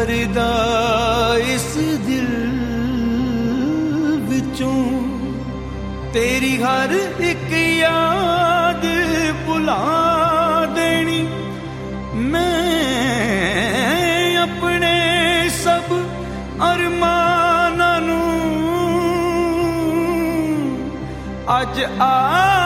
करदा इस दिल विचों तेरी हर एक याद भुला देनी। मैं अपने सब अरमानां नूं अज आ